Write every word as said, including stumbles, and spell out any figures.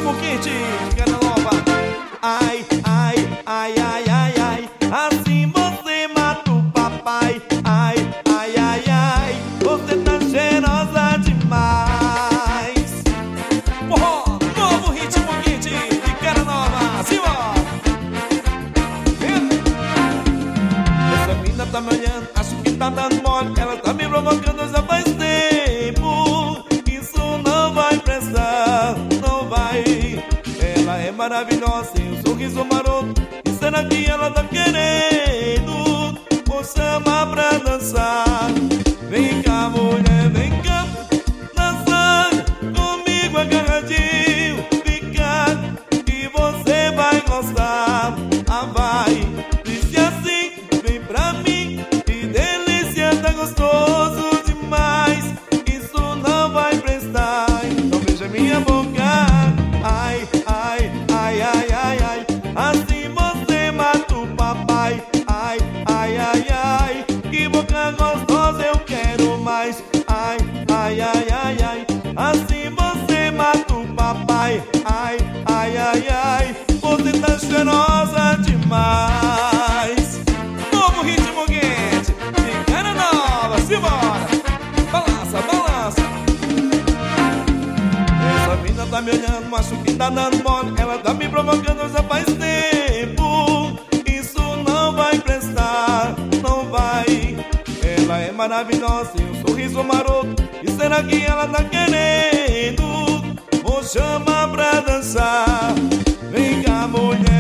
ritmo quente, cara nova. Ai, ai, ai, ai, ai, ai, assim você mata o papai. Ai, ai, ai, ai, você tá cheirosa demais. Porra, novo ritmo quente de cara nova, simbora. Essa mina tá me olhando, acho que tá dando mole. Ela tá me provocando já faz tempo. Isso não vai prestar, não vai. Ela é maravilhosa, tem um sorriso maroto. E será que ela tá querendo? Vou chamar pra dançar. Vem cá, mulher, vem cá, dançar comigo agarradinho. Ficar que você vai gostar. Ah, vai, disse assim, vem pra mim. Que delícia, tá gostoso demais. Isso não vai prestar, então beija minha boca. Ai, ai, ai, ai, ai, ai, assim você mata o papai. Ai, ai, ai, ai, que boca gostosa, eu quero mais. Ai, ai, ai, ai, ai, assim você mata o papai. Ai, ai, ai, ai, você tá cheirosa demais. Novo ritmo quente de cara nova, simbora. Balança, balança. Essa mina tá me olhando, acho que tá dando mole. Ela tá me provocando já faz tempo. Isso não vai prestar, não vai. Ela é maravilhosa, tem um sorriso maroto. E será que ela tá querendo? Vou chamar pra dançar. Vem cá, mulher.